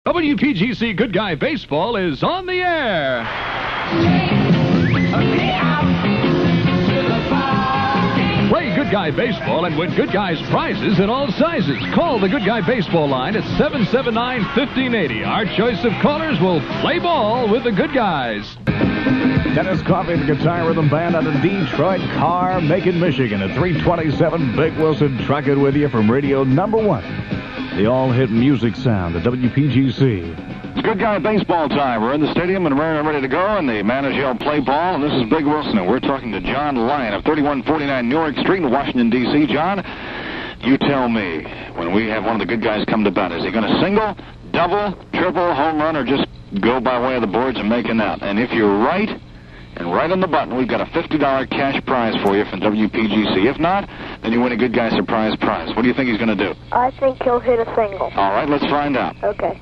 WPGC Good Guy Baseball is on the air. Play Good Guy Baseball and win Good Guy's prizes in all sizes. Call the Good Guy Baseball line at 779-1580. Our choice of callers will play ball with the Good Guys. Dennis Coffey, the Guitar Rhythm Band out of Detroit, Car, Macon, Michigan. At 327, Big Wilson trucking with you from Radio Number 1. The all-hit music sound, the WPGC. It's Good Guy Baseball time. We're in the stadium and we're ready to go, and the man has yelled play ball, and this is Big Wilson, and we're talking to John Lyon of 3149 Newark Street in Washington, D.C. John, you tell me, when we have one of the good guys come to bat, is he going to single, double, triple, home run, or just go by way of the boards and make a out? And if you're right, and right on the button, we've got a $50 cash prize for you from WPGC. If not, then you win a Good Guy surprise prize. What do you think he's going to do? I think he'll hit a single. All right, let's find out. Okay.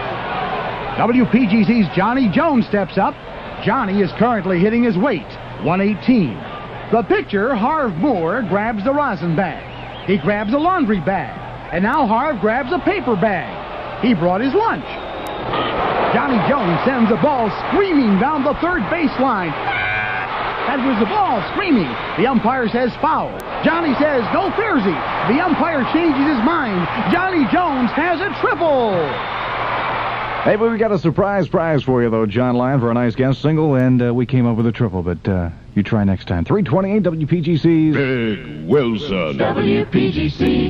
WPGC's Johnny Jones steps up. Johnny is currently hitting his weight, 118. The pitcher, Harv Moore, grabs the rosin bag. He grabs a laundry bag. And now Harv grabs a paper bag. He brought his lunch. Johnny Jones sends the ball screaming down the third baseline. That was the ball screaming. The umpire says foul. Johnny says no fairsy. The umpire changes his mind. Johnny Jones has a triple. Hey, but we got a surprise prize for you, though, John Lyon, for a nice guest single, and we came up with a triple, but you try next time. 328 WPGC's Big Wilson. WPGC.